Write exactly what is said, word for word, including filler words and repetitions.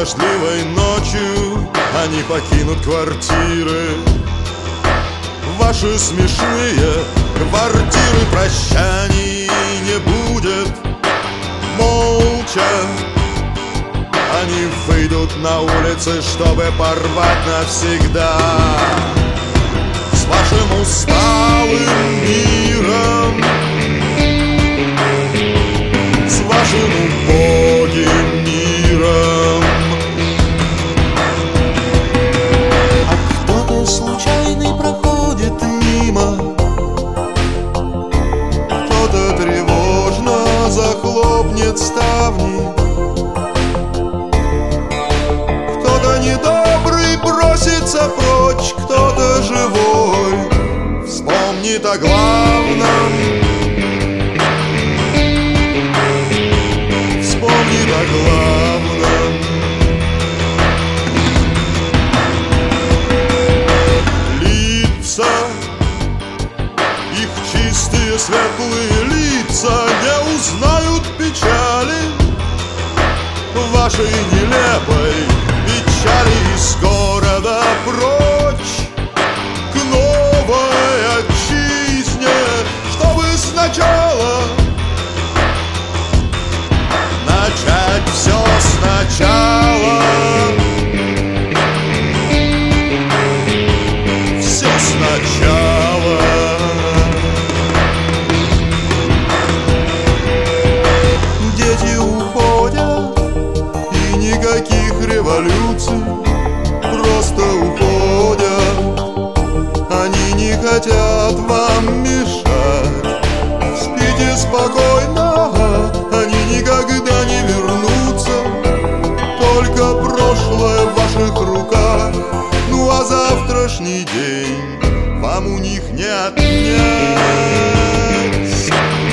дождливой ночью они покинут квартиры, ваши смешные квартиры. Прощаний не будет, молча они выйдут на улицы, чтобы порвать навсегда с вашим усталым миром, с вашим убогим миром. А кто-то случайный проходит мимо, кто-то тревожно захлопнет ставни, кто-то недобрый бросится прочь, кто-то живой вспомнит о главном, вспомнит о главном. Лица, их чистые светлые лица не узнают печали, вашей нелепой печали. Из города прочь к новой отчизне, чтобы сначала начать все сначала, все сначала. Дети уходят, и никаких революций, просто уходят. Они не хотят вам мешать, спите спокойно, они никогда не вернутся. Только прошлое в ваших руках, ну а завтрашний день вам у них не отнять.